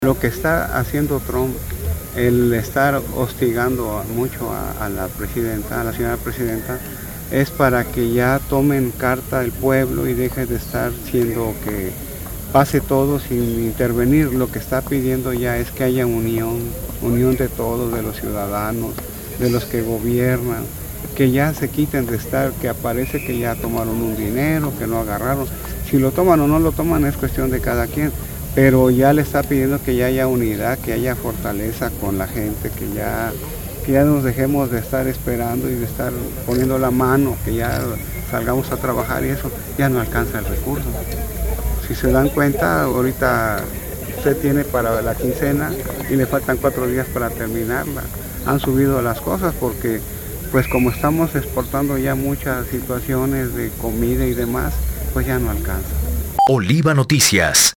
Lo que está haciendo Trump, el estar hostigando mucho a la presidenta, a la señora presidenta, es para que ya tomen carta el pueblo y deje de estar siendo que pase todo sin intervenir. Lo que está pidiendo ya es que haya unión de todos, de los ciudadanos, de los que gobiernan, que ya se quiten de estar, que aparece que ya tomaron un dinero, que no agarraron. Si lo toman o no lo toman es cuestión de cada quien, pero ya le está pidiendo que ya haya unidad, que haya fortaleza con la gente, que ya nos dejemos de estar esperando y de estar poniendo la mano, que ya salgamos a trabajar y eso ya no alcanza el recurso. Si se dan cuenta, ahorita usted tiene para la quincena y le faltan 4 días para terminarla. Han subido las cosas porque, pues como estamos exportando ya muchas situaciones de comida y demás, pues ya no alcanza. Oliva Noticias.